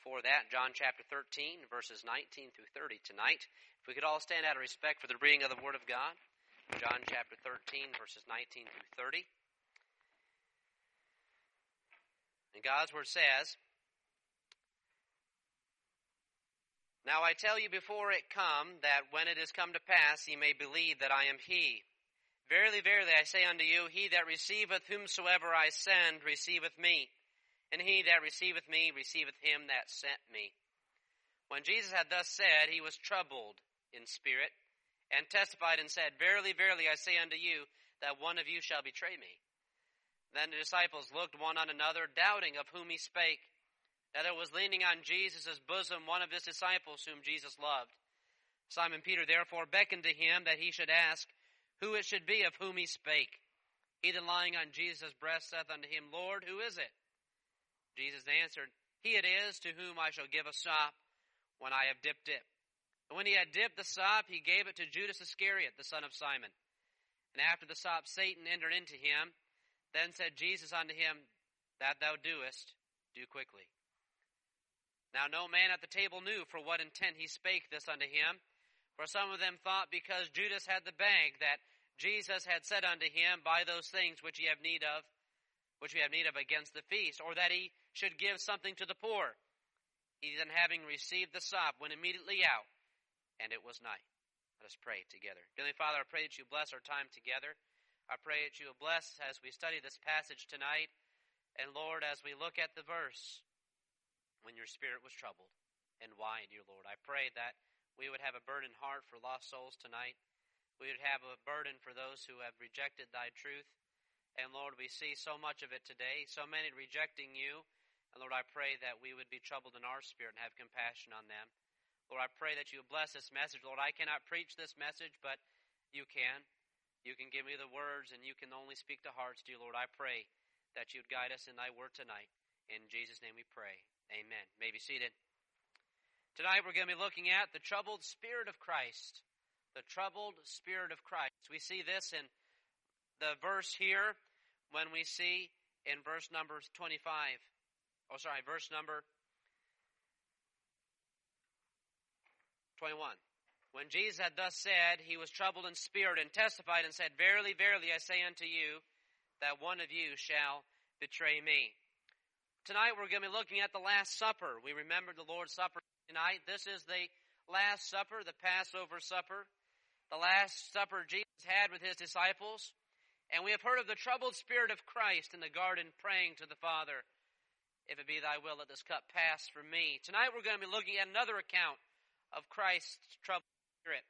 before that, John chapter 13, verses 19 through 30 tonight. If we could all stand out of respect for the reading of the Word of God. John chapter 13, verses 19 through 30. And God's Word says, "Now I tell you before it come, that when it is come to pass, ye may believe that I am He. Verily, verily, I say unto you, he that receiveth whomsoever I send receiveth me. And he that receiveth me receiveth him that sent me." When Jesus had thus said, he was troubled in spirit, and testified and said, "Verily, verily, I say unto you, that one of you shall betray me." Then the disciples looked one on another, doubting of whom he spake. Now there was leaning on Jesus' bosom one of his disciples, whom Jesus loved. Simon Peter therefore beckoned to him that he should ask who it should be of whom he spake. He then lying on Jesus' breast saith unto him, "Lord, who is it?" Jesus answered, "He it is to whom I shall give a sop when I have dipped it." And when he had dipped the sop, he gave it to Judas Iscariot, the son of Simon. And after the sop, Satan entered into him. Then said Jesus unto him, "That thou doest, do quickly." Now no man at the table knew for what intent he spake this unto him. For some of them thought because Judas had the bag, that Jesus had said unto him, "Buy those things which we have need of against the feast," or that he should give something to the poor. He then, having received the sop, went immediately out, and it was night. Let us pray together. Heavenly Father, I pray that you bless our time together. I pray that you will bless as we study this passage tonight. And Lord, as we look at the verse, when your spirit was troubled, and why, dear Lord, I pray that we would have a burdened heart for lost souls tonight. We would have a burden for those who have rejected thy truth. And Lord, we see so much of it today, so many rejecting you. And Lord, I pray that we would be troubled in our spirit and have compassion on them. Lord, I pray that you would bless this message. Lord, I cannot preach this message, but you can. You can give me the words, and you can only speak to hearts, dear Lord. I pray that you would guide us in thy word tonight. In Jesus' name we pray. Amen. You may be seated. Tonight we're going to be looking at the troubled spirit of Christ. The troubled spirit of Christ. We see this in the verse here when we see in verse number 25. Verse number 21. When Jesus had thus said, he was troubled in spirit and testified and said, "Verily, verily, I say unto you, that one of you shall betray me." Tonight we're going to be looking at the Last Supper. We remember the Lord's Supper tonight. This is the Last Supper, the Passover Supper. The Last Supper Jesus had with his disciples. And we have heard of the troubled spirit of Christ in the garden praying to the Father, "If it be thy will, let this cup pass from me." Tonight we're going to be looking at another account of Christ's troubled spirit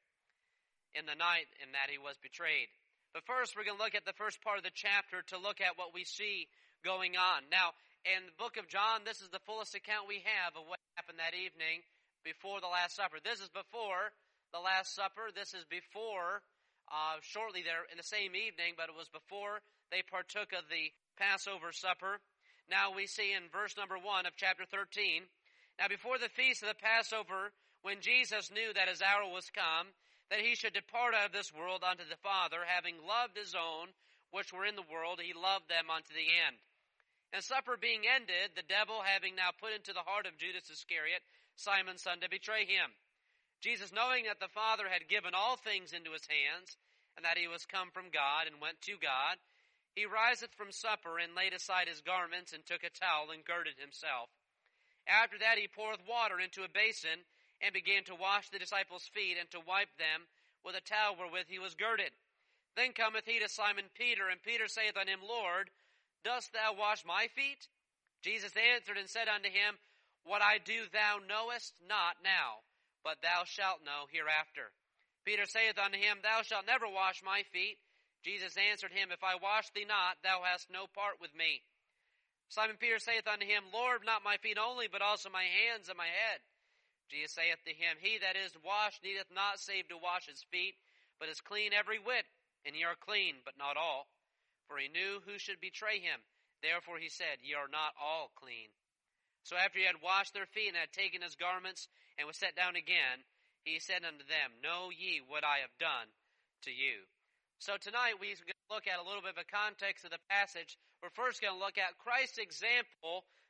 in the night in that he was betrayed. But first we're going to look at the first part of the chapter to look at what we see going on. Now, in the book of John, this is the fullest account we have of what happened that evening before the Last Supper. This is before the Last Supper. This is before, shortly there in the same evening, but it was before they partook of the Passover supper. Now we see in verse number 1 of chapter 13, "Now before the feast of the Passover, when Jesus knew that his hour was come, that he should depart out of this world unto the Father, having loved his own which were in the world, he loved them unto the end. And supper being ended, the devil having now put into the heart of Judas Iscariot, Simon's son, to betray him. Jesus, knowing that the Father had given all things into his hands, and that he was come from God, and went to God, he riseth from supper, and laid aside his garments, and took a towel, and girded himself. After that he poureth water into a basin, and began to wash the disciples' feet, and to wipe them with a towel wherewith he was girded. Then cometh he to Simon Peter, and Peter saith unto him, "Lord, dost thou wash my feet?" Jesus answered and said unto him, "What I do thou knowest not now, but thou shalt know hereafter." Peter saith unto him, "Thou shalt never wash my feet." Jesus answered him, "If I wash thee not, thou hast no part with me." Simon Peter saith unto him, "Lord, not my feet only, but also my hands and my head." Jesus saith to him, "He that is washed needeth not save to wash his feet, but is clean every whit, and ye are clean, but not all." For he knew who should betray him. Therefore he said, "Ye are not all clean." So after he had washed their feet and had taken his garments and was set down again, he said unto them, "Know ye what I have done to you?" So tonight we're going to look at a little bit of a context of the passage. We're first going to look at Christ's example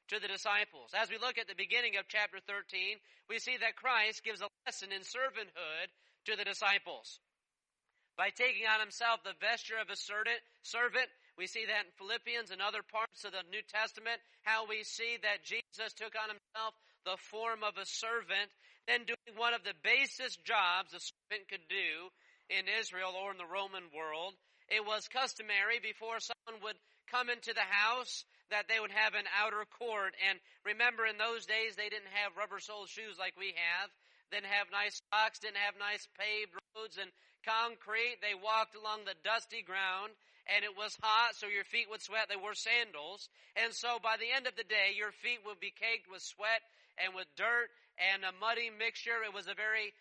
to the disciples. As we look at the beginning of chapter 13, we see that Christ gives a lesson in servanthood to the disciples. By taking on himself the vesture of a servant, we see that in Philippians and other parts of the New Testament, how we see that Jesus took on himself the form of a servant, then doing one of the basest jobs a servant could do in Israel or in the Roman world. It was customary before someone would come into the house that they would have an outer court. And remember, in those days, they didn't have rubber-soled shoes like we have. Didn't have nice socks, didn't have nice paved roads and concrete. They walked along the dusty ground, and it was hot, so your feet would sweat. They wore sandals. And so by the end of the day, your feet would be caked with sweat and with dirt and a muddy mixture. It was a very,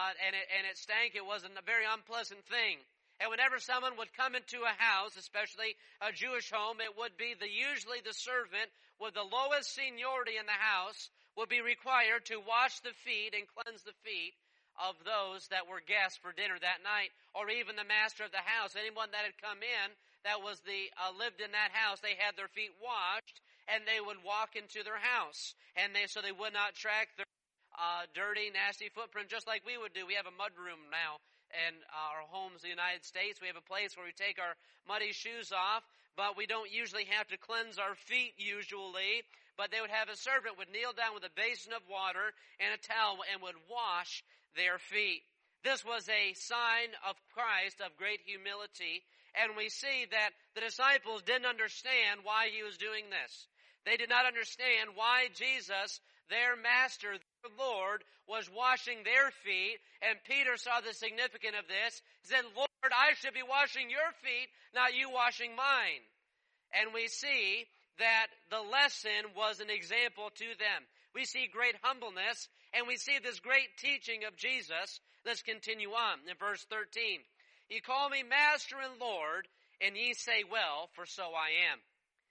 and it stank. It wasn't a very unpleasant thing. And whenever someone would come into a house, especially a Jewish home, it would be usually the servant with the lowest seniority in the house would be required to wash the feet and cleanse the feet of those that were guests for dinner that night, or even the master of the house. Anyone that had come in that was lived in that house, they had their feet washed, and they would walk into their house, and so they would not track their dirty, nasty footprint, just like we would do. We have a mud room now in our homes in the United States. We have a place where we take our muddy shoes off, but we don't usually have to cleanse our feet usually. But they would have a servant would kneel down with a basin of water and a towel and would wash their feet. This was a sign of Christ of great humility, and we see that the disciples didn't understand why he was doing this. They did not understand why Jesus, their master, their Lord, was washing their feet, and Peter saw the significance of this. He said, "Lord, I should be washing your feet, not you washing mine." And we see that the lesson was an example to them. We see great humbleness, and we see this great teaching of Jesus. Let's continue on in verse 13. "You call me Master and Lord, and ye say, well, for so I am.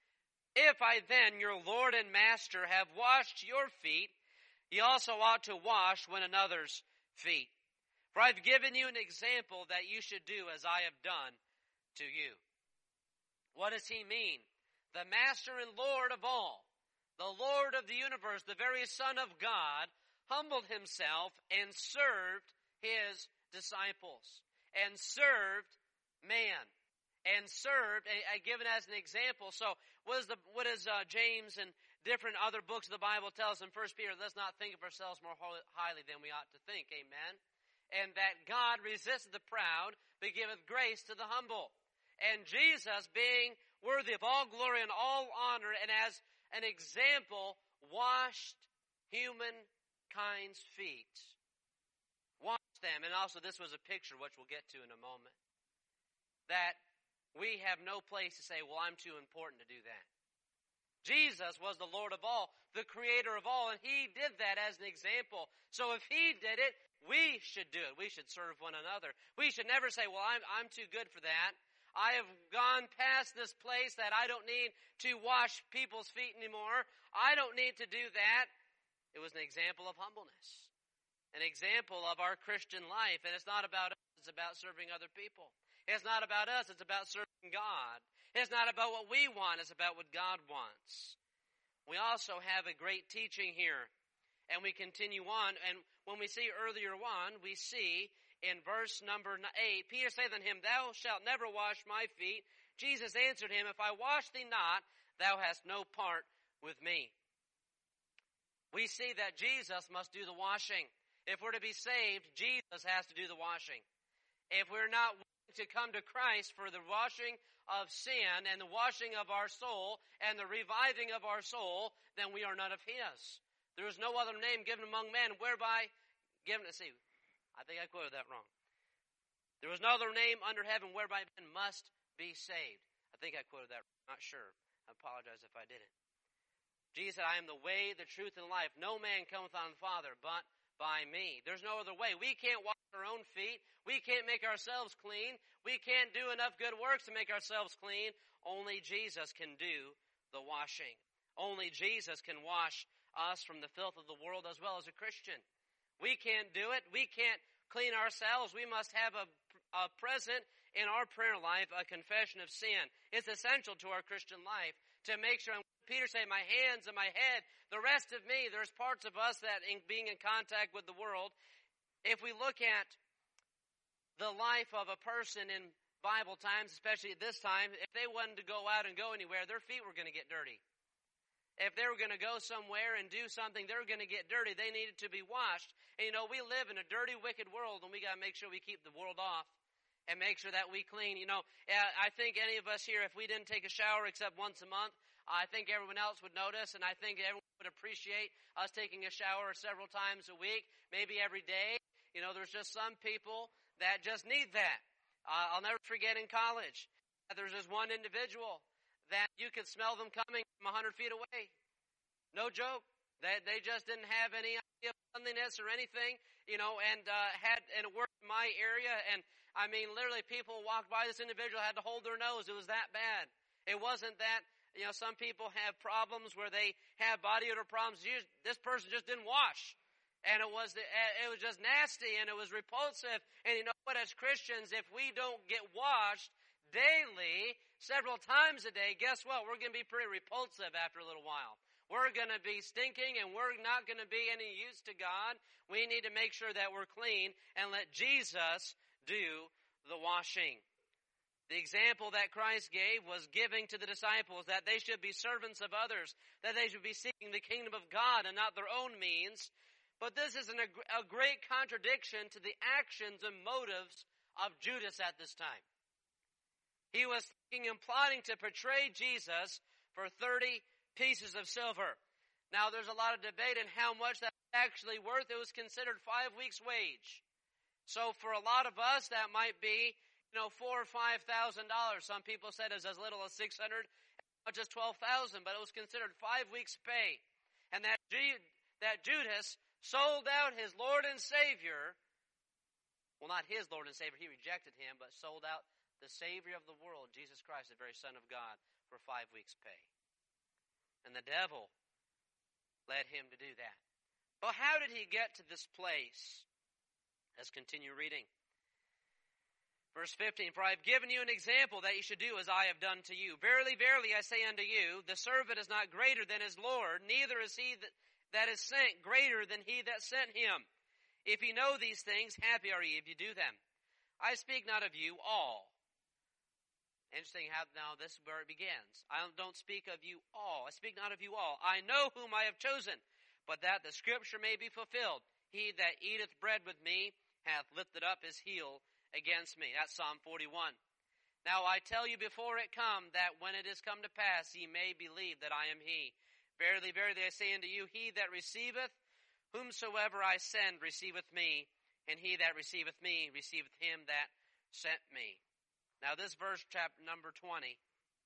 If I then, your Lord and Master, have washed your feet, ye also ought to wash one another's feet. For I've given you an example that you should do as I have done to you." What does he mean? The Master and Lord of all, the Lord of the universe, the very Son of God, humbled himself and served his disciples, and served man, and served, given as an example. So what does James and different other books of the Bible tell us in 1 Peter? Let's not think of ourselves more highly than we ought to think. Amen? And that God resisteth the proud, but giveth grace to the humble. And Jesus, being worthy of all glory and all honor, and as an example, washed humankind's feet. Washed them. And also this was a picture, which we'll get to in a moment, that we have no place to say, well, I'm too important to do that. Jesus was the Lord of all, the creator of all, and he did that as an example. So if he did it, we should do it. We should serve one another. We should never say, well, I'm too good for that. I have gone past this place that I don't need to wash people's feet anymore. I don't need to do that. It was an example of humbleness, an example of our Christian life. And it's not about us, it's about serving other people. It's not about us, it's about serving God. It's not about what we want, it's about what God wants. We also have a great teaching here. And we continue on, and when we see earlier on, we see in verse number 8, Peter saith unto him, "Thou shalt never wash my feet." Jesus answered him, "If I wash thee not, thou hast no part with me." We see that Jesus must do the washing. If we're to be saved, Jesus has to do the washing. If we're not willing to come to Christ for the washing of sin and the washing of our soul and the reviving of our soul, then we are none of his. There is no other name given among men whereby given, I think I quoted that wrong. There was no other name under heaven whereby men must be saved. I think I quoted that wrong. Not sure. I apologize if I didn't. Jesus said, "I am the way, the truth, and life. No man cometh on the Father but by me." There's no other way. We can't wash our own feet. We can't make ourselves clean. We can't do enough good works to make ourselves clean. Only Jesus can do the washing. Only Jesus can wash us from the filth of the world as well as a Christian. We can't do it. We can't clean ourselves. We must have a present in our prayer life, a confession of sin. It's essential to our Christian life to make sure I'm Peter say, my hands and my head, the rest of me, there's parts of us that being in contact with the world, if we look at the life of a person in Bible times, especially at this time, if they wanted to go out and go anywhere, their feet were going to get dirty. If they were going to go somewhere and do something, they were going to get dirty. They needed to be washed. And we live in a dirty, wicked world, and we got to make sure we keep the world off and make sure that we clean. I think any of us here, if we didn't take a shower except once a month, I think everyone else would notice, and I think everyone would appreciate us taking a shower several times a week, maybe every day. There's just some people that just need that. I'll never forget in college, there's this one individual that you could smell them coming from 100 feet away. No joke. They just didn't have any idea of cleanliness or anything, and it worked in my area. And I mean, literally people walked by this individual, had to hold their nose. It was that bad. It wasn't that, some people have problems where they have body odor problems. This person just didn't wash. And it was just nasty, and it was repulsive. And you know what, as Christians, if we don't get washed daily, several times a day, guess what? We're going to be pretty repulsive after a little while. We're going to be stinking, and we're not going to be any use to God. We need to make sure that we're clean and let Jesus do the washing. The example that Christ gave was giving to the disciples that they should be servants of others, that they should be seeking the kingdom of God and not their own means. But this is a great contradiction to the actions and motives of Judas at this time. He was thinking and plotting to betray Jesus for 30 pieces of silver. Now, there's a lot of debate on how much that's actually worth. It was considered 5 weeks' wage. So for a lot of us, that might be, $4,000 or $5,000. Some people said it was as little as $600, just $12,000, but it was considered 5 weeks' pay. And that Judas sold out his Lord and Savior. Well, not his Lord and Savior. He rejected him, but sold out the Savior of the world, Jesus Christ, the very Son of God, for 5 weeks' pay. And the devil led him to do that. Well, how did he get to this place? Let's continue reading. Verse 15, for I have given you an example that you should do as I have done to you. Verily, verily, I say unto you, the servant is not greater than his Lord, neither is he that is sent greater than he that sent him. If ye know these things, happy are ye if you do them. I speak not of you all. Interesting how now this is where it begins. I don't speak of you all. I speak not of you all. I know whom I have chosen, but that the scripture may be fulfilled. He that eateth bread with me hath lifted up his heel against me. That's Psalm 41. Now I tell you before it come, that when it is come to pass, ye may believe that I am he. Verily, verily, I say unto you, he that receiveth whomsoever I send receiveth me, and he that receiveth me receiveth him that sent me. Now this verse, verse number 20,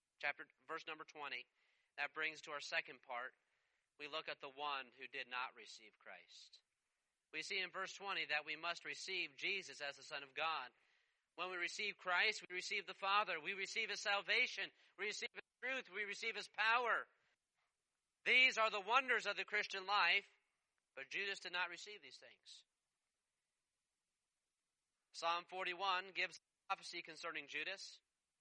that brings to our second part. We look at the one who did not receive Christ. We see in verse 20 that we must receive Jesus as the Son of God. When we receive Christ, we receive the Father. We receive his salvation. We receive his truth. We receive his power. These are the wonders of the Christian life, but Judas did not receive these things. Psalm 41 gives prophecy concerning Judas.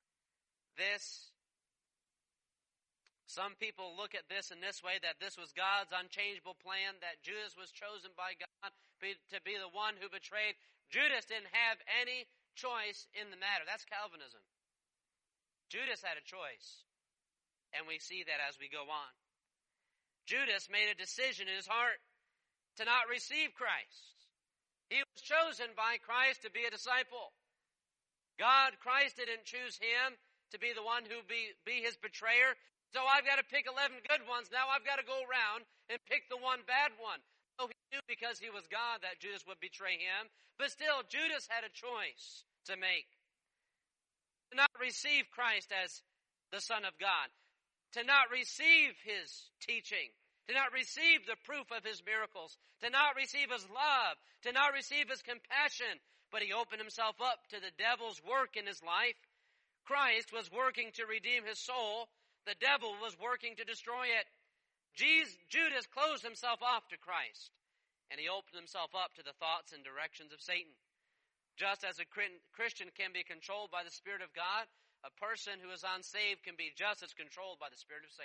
Some people look at this in this way, that this was God's unchangeable plan, that Judas was chosen by God to be the one who betrayed. Judas didn't have any choice in the matter. That's Calvinism. Judas had a choice, and we see that as we go on. Judas made a decision in his heart to not receive Christ. He was chosen by Christ to be a disciple. Christ didn't choose him to be the one who be his betrayer. So I've got to pick 11 good ones. Now I've got to go around and pick the one bad one. So he knew because he was God that Judas would betray him. But still, Judas had a choice to make. To not receive Christ as the Son of God. To not receive his teaching, to not receive the proof of his miracles, to not receive his love, to not receive his compassion, but he opened himself up to the devil's work in his life. Christ was working to redeem his soul. The devil was working to destroy it. Judas closed himself off to Christ, and he opened himself up to the thoughts and directions of Satan. Just as a Christian can be controlled by the Spirit of God, a person who is unsaved can be just as controlled by the spirit of Satan.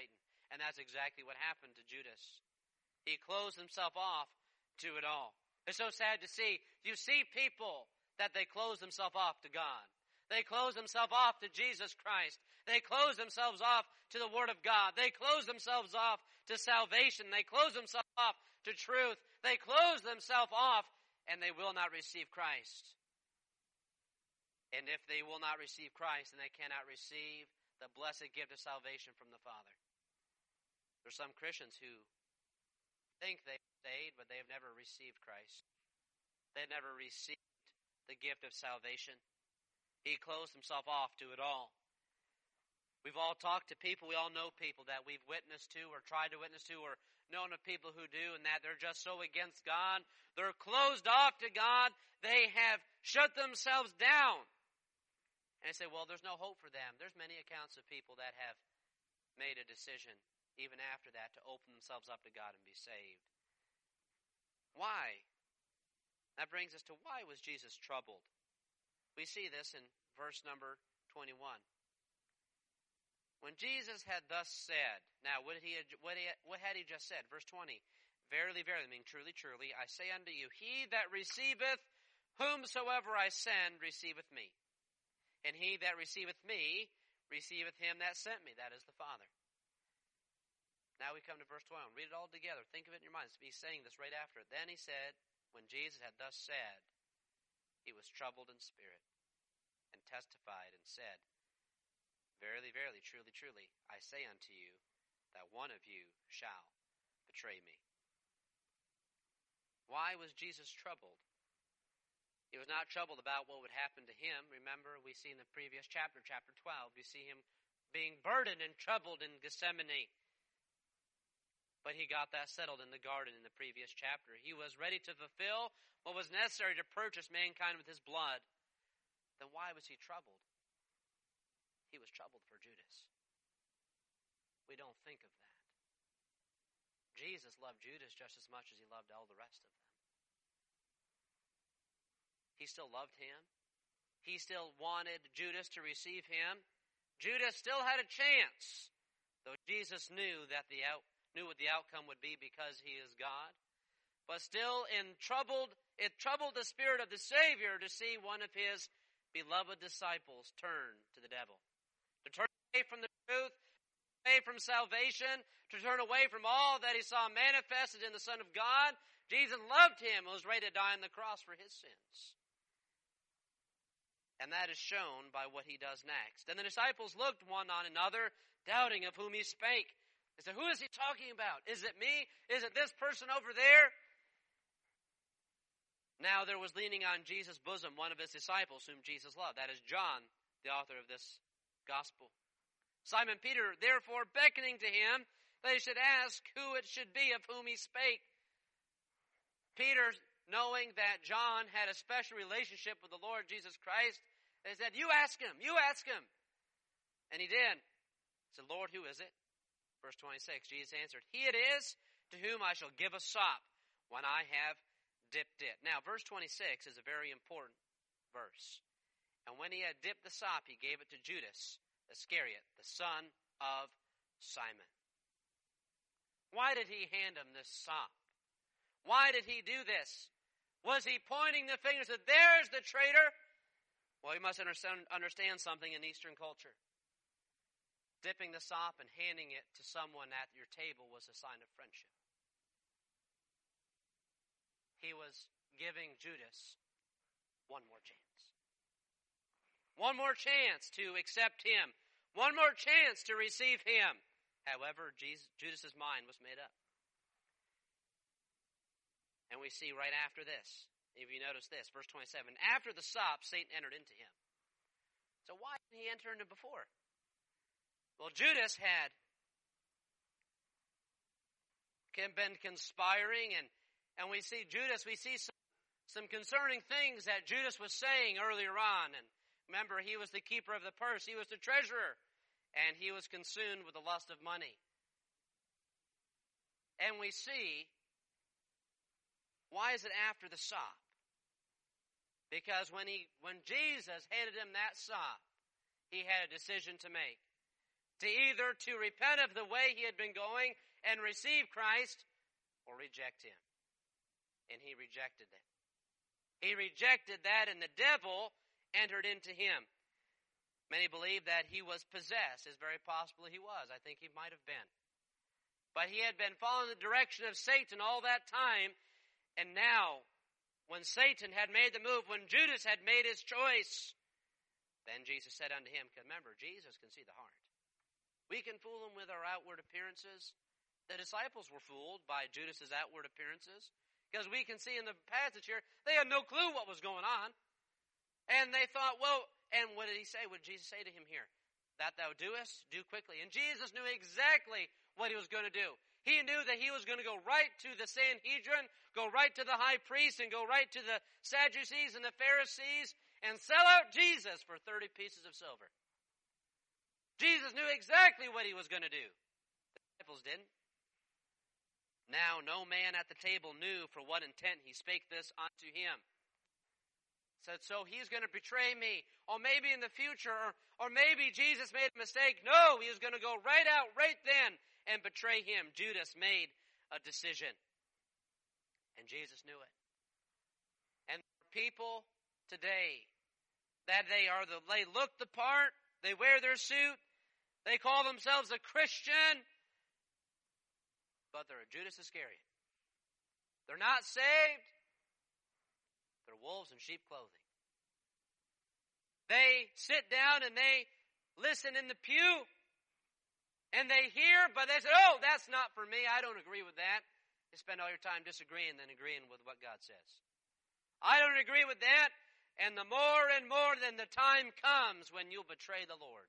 And that's exactly what happened to Judas. He closed himself off to it all. It's so sad to see. You see people that they close themselves off to God. They close themselves off to Jesus Christ. They close themselves off to the Word of God. They close themselves off to salvation. They close themselves off to truth. They close themselves off, and they will not receive Christ. And if they will not receive Christ, then they cannot receive the blessed gift of salvation from the Father. There's some Christians who think they've saved, but they have never received Christ. They've never received the gift of salvation. He closed himself off to it all. We've all talked to people, we all know people that we've witnessed to or tried to witness to or known of people who do, and that they're just so against God. They're closed off to God. They have shut themselves down. And I say, well, there's no hope for them. There's many accounts of people that have made a decision, even after that, to open themselves up to God and be saved. Why? That brings us to why was Jesus troubled? We see this in verse number 21. When Jesus had thus said, now what had he just said? Verse 20, verily, verily, meaning truly, truly, I say unto you, he that receiveth whomsoever I send receiveth me. And he that receiveth me receiveth him that sent me. That is the Father. Now we come to verse 12. Read it all together. Think of it in your minds. He's saying this right after it. Then he said, when Jesus had thus said, he was troubled in spirit and testified and said, verily, verily, truly, truly, I say unto you that one of you shall betray me. Why was Jesus troubled? He was not troubled about what would happen to him. Remember, we see in the previous chapter, chapter 12, we see him being burdened and troubled in Gethsemane. But he got that settled in the garden in the previous chapter. He was ready to fulfill what was necessary to purchase mankind with his blood. Then why was he troubled? He was troubled for Judas. We don't think of that. Jesus loved Judas just as much as he loved all the rest of them. He still loved him. He still wanted Judas to receive him. Judas still had a chance, though Jesus knew what the outcome would be because he is God. But still, it troubled the spirit of the Savior to see one of his beloved disciples turn to the devil, to turn away from the truth, away from salvation, to turn away from all that he saw manifested in the Son of God. Jesus loved him and was ready to die on the cross for his sins. And that is shown by what he does next. And the disciples looked one on another, doubting of whom he spake. They said, who is he talking about? Is it me? Is it this person over there? Now there was leaning on Jesus' bosom one of his disciples whom Jesus loved. That is John, the author of this gospel. Simon Peter, therefore, beckoning to him, they should ask who it should be of whom he spake. Peter, knowing that John had a special relationship with the Lord Jesus Christ, they said, you ask him. And he did. He said, Lord, who is it? Verse 26, Jesus answered, he it is to whom I shall give a sop when I have dipped it. Now, verse 26 is a very important verse. And when he had dipped the sop, he gave it to Judas Iscariot, the son of Simon. Why did he hand him this sop? Why did he do this? Was he pointing the fingers that there's the traitor? Well, you must understand something in Eastern culture. Dipping the sop and handing it to someone at your table was a sign of friendship. He was giving Judas one more chance. One more chance to accept him. One more chance to receive him. However, Judas's mind was made up. And we see right after this, if you notice this, verse 27, after the sop, Satan entered into him. So why didn't he enter into before? Well, Judas had been conspiring, and we see Judas, we see some concerning things that Judas was saying earlier on. And remember, he was the keeper of the purse, he was the treasurer, and he was consumed with the lust of money. And we see, why is it after the sop? Because when Jesus handed him that sop, he had a decision to make. to either to repent of the way he had been going and receive Christ or reject him. And he rejected it. He rejected that, and the devil entered into him. Many believe that he was possessed. It's very possible he was. I think he might have been. But he had been following the direction of Satan all that time, and now, when Satan had made the move, when Judas had made his choice, then Jesus said unto him, because remember, Jesus can see the heart. We can fool him with our outward appearances. The disciples were fooled by Judas's outward appearances, because we can see in the passage here, they had no clue what was going on. And they thought, well, and what did he say? What did Jesus say to him here? That thou doest, do quickly. And Jesus knew exactly what he was going to do. He knew that he was going to go right to the Sanhedrin, go right to the high priest, and go right to the Sadducees and the Pharisees, and sell out Jesus for 30 pieces of silver. Jesus knew exactly what he was going to do. The disciples didn't. Now no man at the table knew for what intent he spake this unto him. Said, so he's going to betray me. Or maybe in the future, or maybe Jesus made a mistake. No, he was going to go right out right then and betray him. Judas made a decision. And Jesus knew it. And people today, that they look the part, they wear their suit, they call themselves a Christian, but they're a Judas Iscariot. They're not saved. They're wolves in sheep clothing. They sit down and they listen in the pew, and they hear, but they say, oh, that's not for me. I don't agree with that. You spend all your time disagreeing than agreeing with what God says. I don't agree with that, and the more and more then the time comes when you'll betray the Lord.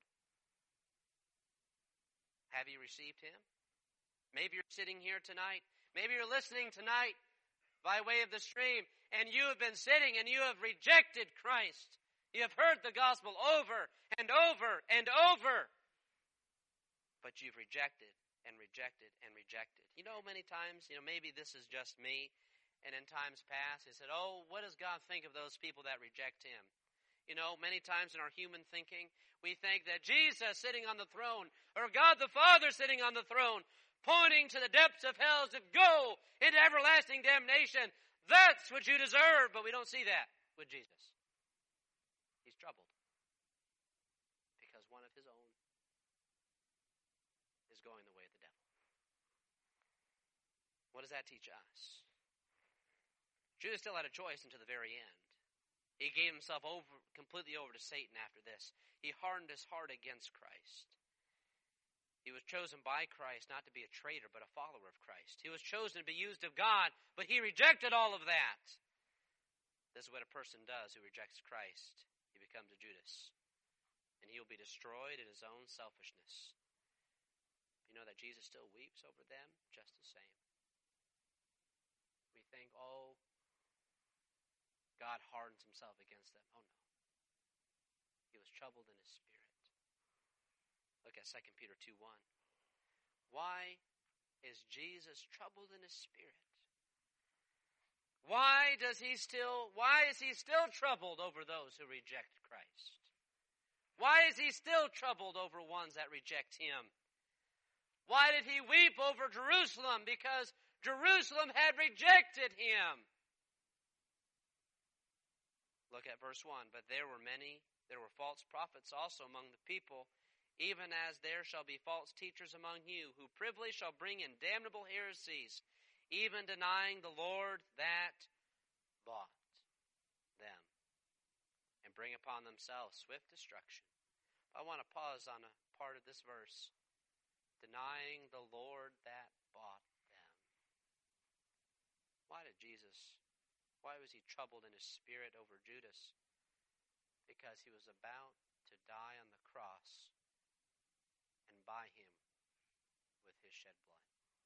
Have you received him? Maybe you're sitting here tonight. Maybe you're listening tonight by way of the stream, and you have been sitting and you have rejected Christ. You have heard the gospel over and over and over. But you've rejected and rejected and rejected. You know, many times, maybe this is just me, and in times past, he said, oh, what does God think of those people that reject him? Many times in our human thinking, we think that Jesus sitting on the throne, or God the Father sitting on the throne, pointing to the depths of hell to go into everlasting damnation. That's what you deserve, but we don't see that with Jesus. He's troubled because one of his own is going the way of the devil. What does that teach us? Judas still had a choice until the very end. He gave himself completely over to Satan after this. He hardened his heart against Christ. He was chosen by Christ not to be a traitor, but a follower of Christ. He was chosen to be used of God, but he rejected all of that. This is what a person does who rejects Christ. He becomes a Judas. And he will be destroyed in his own selfishness. You know that Jesus still weeps over them just the same. We think, oh, God hardens himself against them. Oh, no. He was troubled in his spirit. Look at 2 Peter 2:1. Why is Jesus troubled in his spirit? Why is he still troubled over those who reject Christ? Why is he still troubled over ones that reject him? Why did he weep over Jerusalem? Because Jerusalem had rejected him. Look at verse 1. But there were false prophets also among the people, even as there shall be false teachers among you, who privily shall bring in damnable heresies, even denying the Lord that bought them, and bring upon themselves swift destruction. I want to pause on a part of this verse. Denying the Lord that bought them. Why was he troubled in his spirit over Judas? Because he was about to die on the cross and buy him with his shed blood.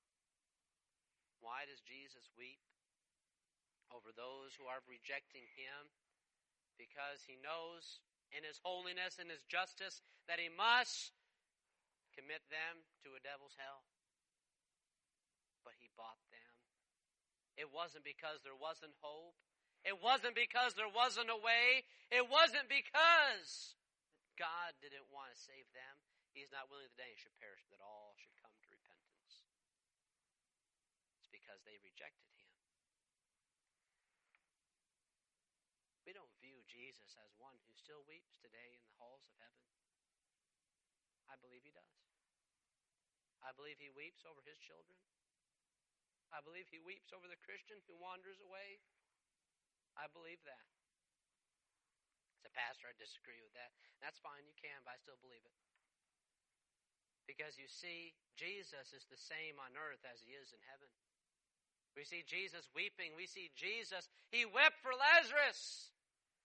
Why does Jesus weep over those who are rejecting him? Because he knows in his holiness and his justice that he must commit them to a devil's hell. But he bought them. It wasn't because there wasn't hope. It wasn't because there wasn't a way. It wasn't because God didn't want to save them. He's not willing that any should perish, but that all should come to repentance. It's because they rejected him. We don't view Jesus as one who still weeps today in the halls of heaven. I believe he does. I believe he weeps over his children. I believe he weeps over the Christian who wanders away. I believe that. As a pastor, I disagree with that. That's fine, you can, but I still believe it. Because you see, Jesus is the same on earth as he is in heaven. We see Jesus weeping. We see Jesus, he wept for Lazarus.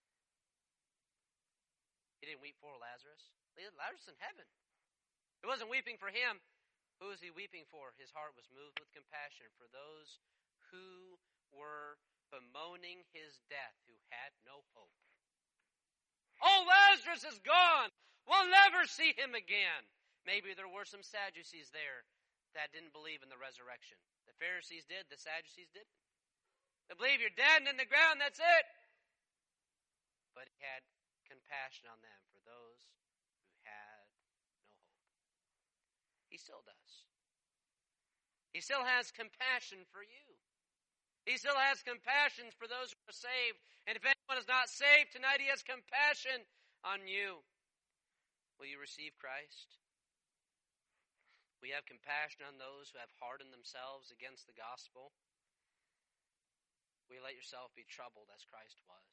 He didn't weep for Lazarus. Lazarus is in heaven. He wasn't weeping for him. Who was he weeping for? His heart was moved with compassion for those who were bemoaning his death, who had no hope. Oh, Lazarus is gone. We'll never see him again. Maybe there were some Sadducees there that didn't believe in the resurrection. The Pharisees did, the Sadducees didn't. They believe you're dead and in the ground, that's it. But he had compassion on them for those who had no hope. He still does. He still has compassion for you. He still has compassion for those who are saved. And if anyone is not saved tonight, he has compassion on you. Will you receive Christ? We have compassion on those who have hardened themselves against the gospel. Will you let yourself be troubled as Christ was?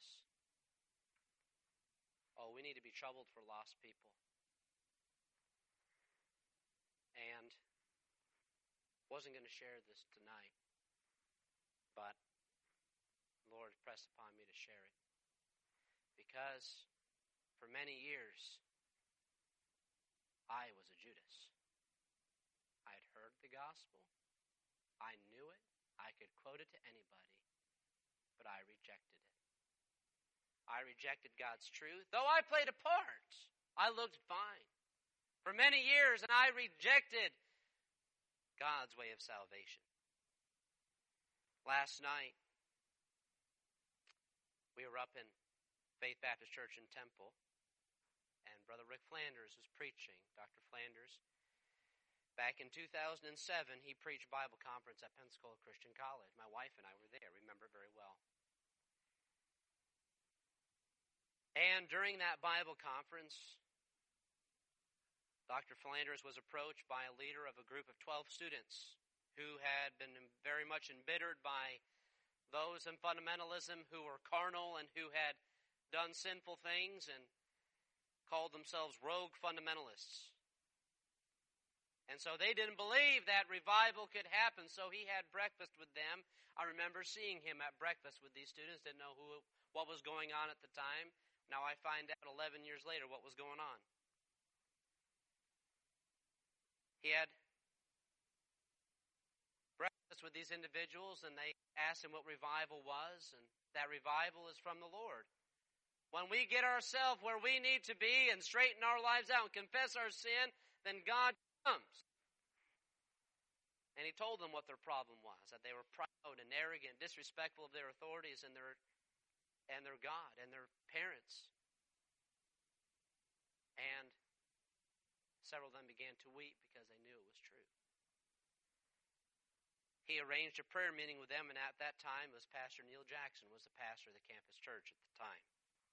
Oh, we need to be troubled for lost people. And I wasn't going to share this tonight, but the Lord pressed upon me to share it. Because for many years, I was a Judas. I had heard the gospel. I knew it. I could quote it to anybody. But I rejected it. I rejected God's truth. Though I played a part, I looked fine for many years, and I rejected God's way of salvation. Last night, we were up in Faith Baptist Church in Temple, and Brother Rick Flanders was preaching. Dr. Flanders. Back in 2007, he preached Bible conference at Pensacola Christian College. My wife and I were there, remember very well. And during that Bible conference, Dr. Flanders was approached by a leader of a group of 12 students who had been very much embittered by those in fundamentalism who were carnal and who had done sinful things and called themselves rogue fundamentalists. And so they didn't believe that revival could happen, so he had breakfast with them. I remember seeing him at breakfast with these students, didn't know what was going on at the time. Now I find out 11 years later what was going on. He had breakfast with these individuals, and they asked him what revival was, and that revival is from the Lord. When we get ourselves where we need to be and straighten our lives out and confess our sin, then God comes. And he told them what their problem was, that they were proud and arrogant, disrespectful of their authorities and their God and their parents. And several of them began to weep because they knew it was true. He arranged a prayer meeting with them, and at that time it was Pastor Neil Jackson was the pastor of the campus church at the time.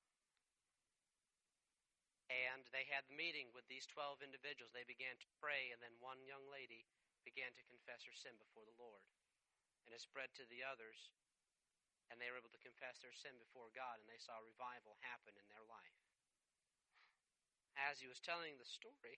And they had the meeting with these 12 individuals. They began to pray, and then one young lady began to confess her sin before the Lord. And it spread to the others, and they were able to confess their sin before God, and they saw revival happen in their life. As he was telling the story,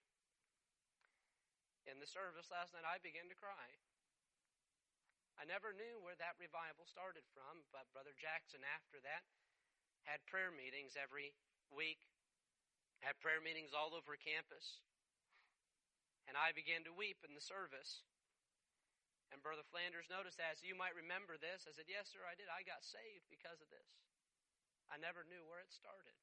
in the service last night, I began to cry. I never knew where that revival started from, but Brother Jackson, after that, had prayer meetings every week. Had prayer meetings all over campus. And I began to weep in the service. And Brother Flanders noticed that. So you might remember this. I said, yes, sir, I did. I got saved because of this. I never knew where it started.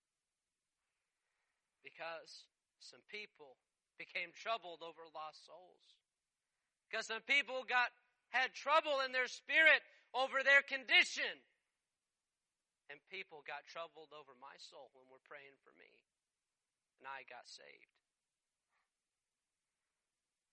Because some people became troubled over lost souls. Because some people had trouble in their spirit over their condition. And people got troubled over my soul when we're praying for me. And I got saved.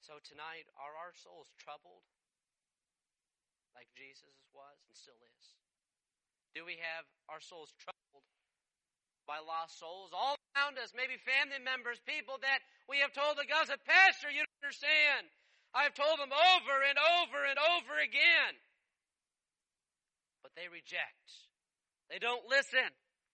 So tonight, are our souls troubled like Jesus was and still is? Do we have our souls troubled by lost souls all around us? Maybe family members, people that we have told the gospel, Pastor, you don't understand. I've told them over and over and over again. But they reject. They don't listen.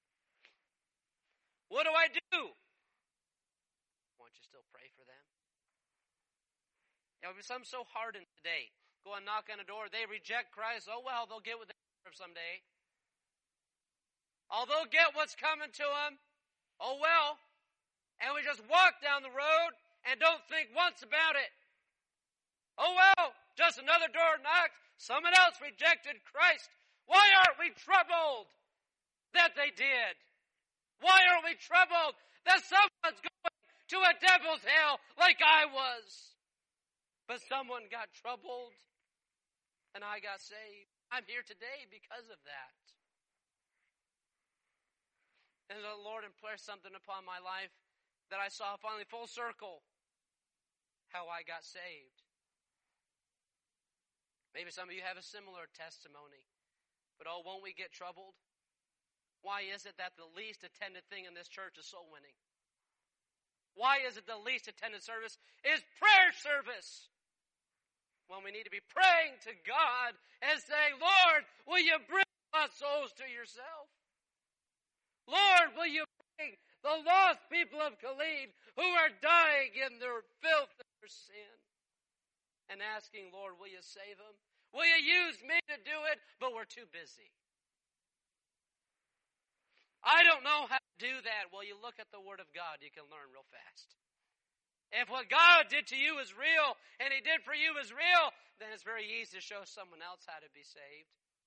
What do I do? Won't you still pray for them? You know, some so hardened today. Go and knock on a door. They reject Christ. Oh, well, they'll get what they deserve someday. Oh, they'll get what's coming to them. Oh, well. And we just walk down the road and don't think once about it. Oh, well, just another door knocked. Someone else rejected Christ. Why aren't we troubled that they did? Why aren't we troubled that someone's going to a devil's hell like I was? But someone got troubled and I got saved. I'm here today because of that. And the Lord impressed something upon my life that I saw finally full circle. How I got saved. Maybe some of you have a similar testimony. But oh, won't we get troubled? Why is it that the least attended thing in this church is soul winning? Why is it the least attended service is prayer service? When we need to be praying to God and saying, Lord, will you bring lost souls to yourself? Lord, will you bring the lost people of Khalid who are dying in their filth and their sin? And asking, Lord, will you save them? Will you use me to do it? But we're too busy. I don't know how to do that. Well, you look at the Word of God, you can learn real fast. If what God did to you is real, and He did for you is real, then it's very easy to show someone else how to be saved.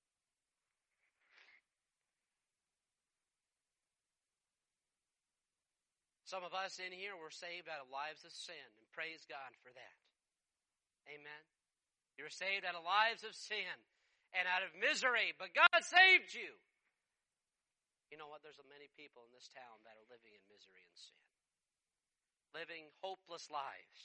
Some of us in here were saved out of lives of sin, and praise God for that. Amen. You were saved out of lives of sin and out of misery, but God saved you. You know what? There's many people in this town that are living in misery and sin. Living hopeless lives.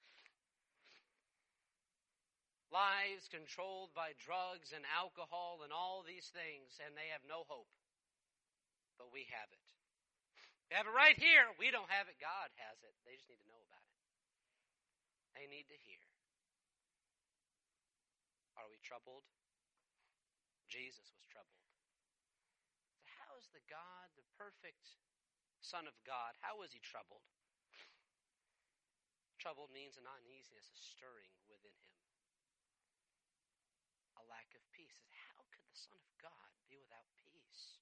Lives controlled by drugs and alcohol and all these things, and they have no hope. But we have it. We have it right here. We don't have it. God has it. They just need to know about it. They need to hear. Are we troubled? Jesus was troubled. So how is the God, the perfect Son of God, how is He troubled? Trouble means an uneasiness, a stirring within Him. A lack of peace. How could the Son of God be without peace?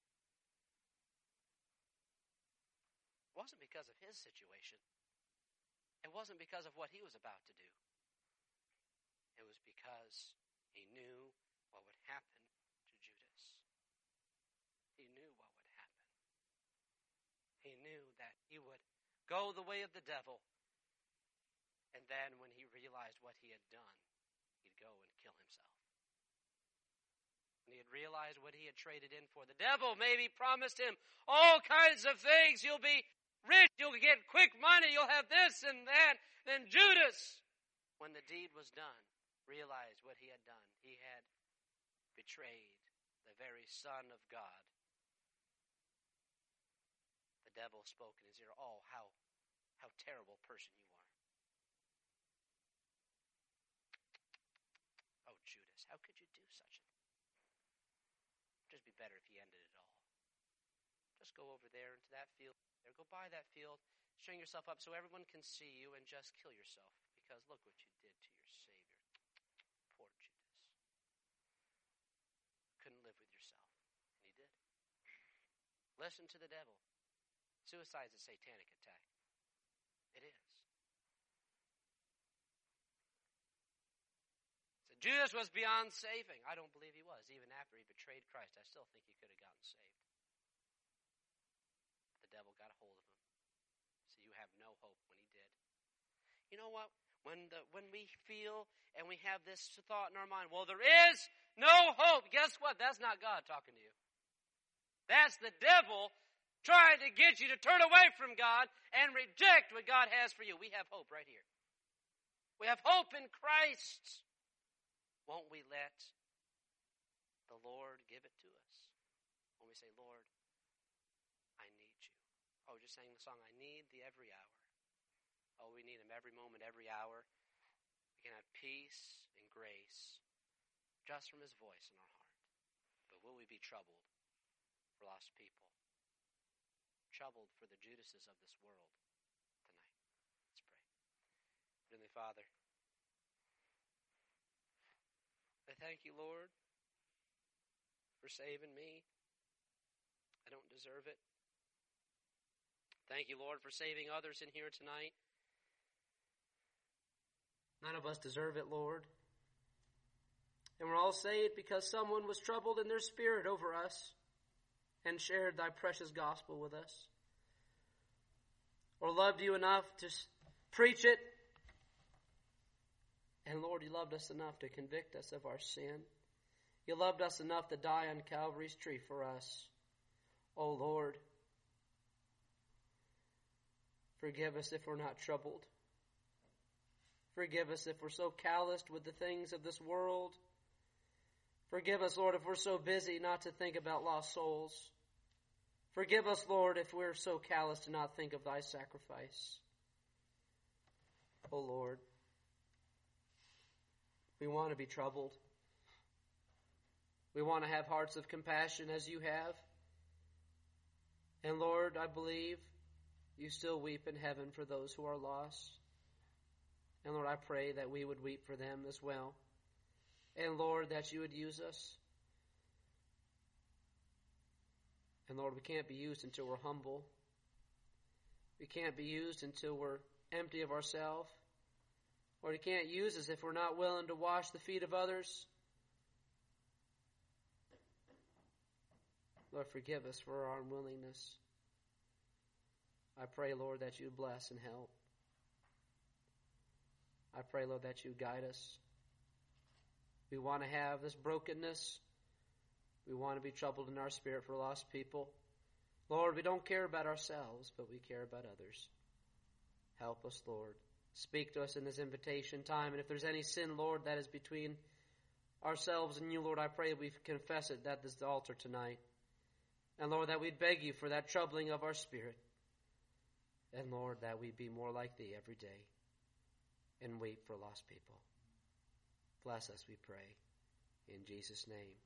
It wasn't because of His situation. It wasn't because of what He was about to do. It was because He knew what would happen to Judas. He knew what would happen. He knew that he would go the way of the devil. And then when he realized what he had done, he'd go and kill himself. When he had realized what he had traded in for, the devil maybe promised him all kinds of things. You'll be rich, you'll get quick money, you'll have this and that. Then Judas, when the deed was done, realized what he had done. He had betrayed the very Son of God. The devil spoke in his ear, oh, how terrible person you are. Oh, Judas, how could you do such a thing? It'd just be better if you ended it all. Just go over there into that field. There, go by that field, string yourself up so everyone can see you, and just kill yourself. Because look what you did to your Savior. Poor Judas. Couldn't live with yourself. And he did. Listen to the devil. Suicide is a satanic attack. It is. So Judas was beyond saving. I don't believe he was. Even after he betrayed Christ, I still think he could have gotten saved. But the devil got a hold of him. So you have no hope when he did. You know what? When we feel and we have this thought in our mind, well, there is no hope. Guess what? That's not God talking to you. That's the devil trying to get you to turn away from God and reject what God has for you. We have hope right here. We have hope in Christ. Won't we let the Lord give it to us? When we say, Lord, I need you. Oh, just sang the song, I need thee every hour. Oh, we need him every moment, every hour. We can have peace and grace just from his voice in our heart. But will we be troubled for lost people? Troubled for the Judases of this world tonight? Let's pray. Heavenly Father, I thank you, Lord, for saving me. I don't deserve it. Thank you, Lord, for saving others in here tonight. None of us deserve it, Lord. And we're all saved because someone was troubled in their spirit over us and shared thy precious gospel with us, or loved you enough to preach it. And Lord, you loved us enough to convict us of our sin. You loved us enough to die on Calvary's tree for us. Oh Lord, forgive us if we're not troubled. Forgive us if we're so calloused with the things of this world. Forgive us, Lord, if we're so busy not to think about lost souls. Forgive us, Lord, if we're so callous to not think of thy sacrifice. Oh Lord, we want to be troubled. We want to have hearts of compassion as you have. And Lord, I believe you still weep in heaven for those who are lost. And Lord, I pray that we would weep for them as well. And Lord, that you would use us. And Lord, we can't be used until we're humble. We can't be used until we're empty of ourselves. Lord, you can't use us if we're not willing to wash the feet of others. Lord, forgive us for our unwillingness. I pray, Lord, that you bless and help. I pray, Lord, that you guide us. We want to have this brokenness. We want to be troubled in our spirit for lost people. Lord, we don't care about ourselves, but we care about others. Help us, Lord. Speak to us in this invitation time. And if there's any sin, Lord, that is between ourselves and you, Lord, I pray we confess it at this altar tonight. And Lord, that we'd beg you for that troubling of our spirit. And Lord, that we be more like thee every day and weep for lost people. Bless us, we pray. In Jesus' name.